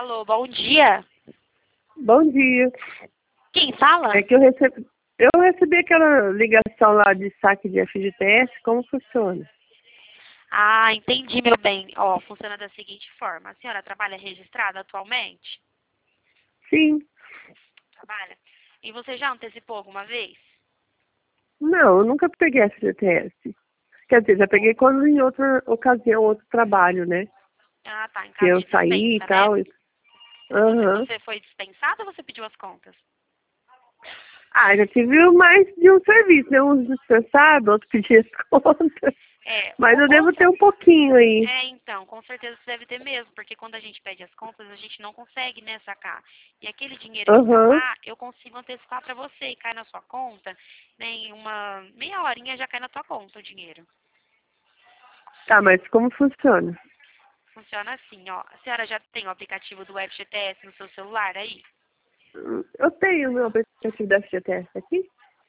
Alô, bom dia. Bom dia. Quem fala? É que eu recebi aquela ligação lá de saque de FGTS, como funciona? Ah, entendi, meu bem. Ó, funciona da seguinte forma. A senhora trabalha registrada atualmente? Sim. Trabalha. E você já antecipou alguma vez? Não, eu nunca peguei FGTS. Quer dizer, já peguei quando em outra ocasião, outro trabalho, né? Ah, tá. Em Que caso eu de saí e dispensa, né? tal. Aham. Você foi dispensado ou você pediu as contas? Ah, já tive mais de um serviço, né? Uns dispensados, outros pediam as contas. É, Mas eu devo ter um pouquinho aí. então, com certeza você deve ter mesmo, porque quando a gente pede as contas, a gente não consegue, né, sacar. E aquele dinheiro que tá Aham. lá, eu consigo antecipar pra você e cai na sua conta, né, em uma meia horinha já cai na tua conta o dinheiro. Tá, mas como funciona? Funciona assim, ó. A senhora já tem o aplicativo do FGTS no seu celular aí? Eu tenho o meu aplicativo da FGTS aqui.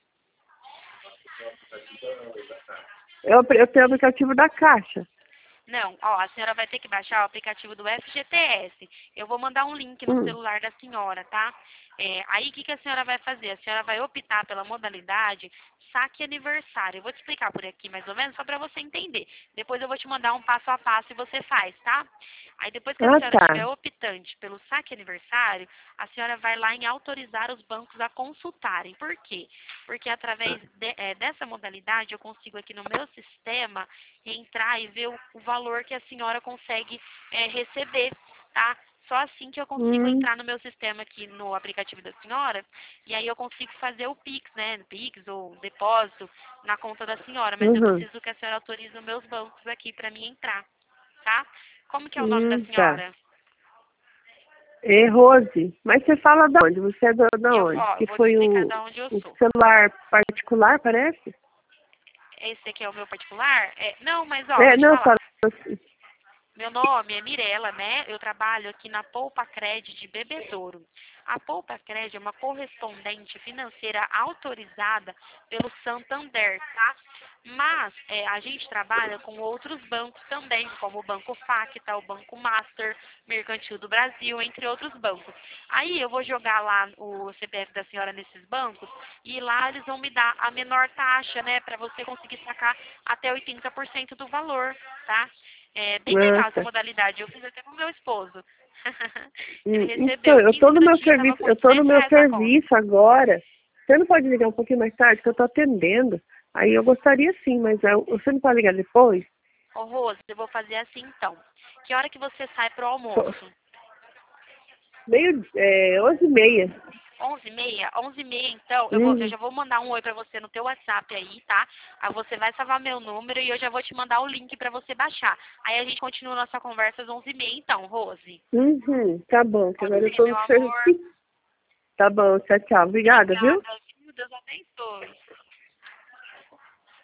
Eu tenho o aplicativo da Caixa. Não, ó, a senhora vai ter que baixar o aplicativo do FGTS. Eu vou mandar um link no Hum. celular da senhora, tá? Aí, o que a senhora vai fazer? A senhora vai optar pela modalidade saque aniversário. Eu vou te explicar por aqui, mais ou menos, só para você entender. Depois eu vou te mandar um passo a passo e você faz, tá? Aí, depois que a Ah, senhora tá. estiver optante pelo saque aniversário, a senhora vai lá em autorizar os bancos a consultarem. Por quê? Porque através dessa modalidade, eu consigo aqui no meu sistema entrar e ver o valor que a senhora consegue receber, tá? Só assim que eu consigo Hum. entrar no meu sistema aqui no aplicativo da senhora e aí eu consigo fazer o Pix, né? Pix ou depósito na conta da senhora, mas eu Uhum. preciso que a senhora autorize os meus bancos aqui para mim entrar, tá? Como que é o nome da Tá. senhora? É Rose. Mas você fala de onde? Você é da onde? Eu Que vou te foi explicar de onde eu o sou. celular particular, parece? Esse aqui é o meu particular? Não, mas ó, É, vou te não, falar. fala. Meu nome é Mirela, né? Eu trabalho aqui na Poupa Cred de Bebedouro. A Poupa Cred é uma correspondente financeira autorizada pelo Santander, tá? Mas a gente trabalha com outros bancos também, como o Banco Facta, o Banco Master, Mercantil do Brasil, entre outros bancos. Aí eu vou jogar lá o CPF da senhora nesses bancos e lá eles vão me dar a menor taxa, né? Para você conseguir sacar até 80% do valor, tá? É bem legal essa Nossa. modalidade. Eu fiz até com meu esposo. Ele Então, recebeu 15 minutinhos, eu tô no meu R$ 800 na conta. serviço agora. Você não pode ligar um pouquinho mais tarde, que eu tô atendendo. Aí eu gostaria sim, mas você não pode ligar depois? Ô, Rose, eu vou fazer assim então. Que hora que você sai pro Pô, almoço? meio, 11h30. 11h30? 11h30, então, eu Uhum. já vou mandar um oi pra você no teu WhatsApp aí, tá? Aí você vai salvar meu número e eu já vou te mandar o link pra você baixar. Aí a gente continua nossa conversa às 11h30, então, Rose. Uhum. Tá bom, que Pode agora eu ser, tô meu no amor. serviço. Tá bom, tchau, tchau. Obrigada, viu? Obrigada, viu? Deus abençoe.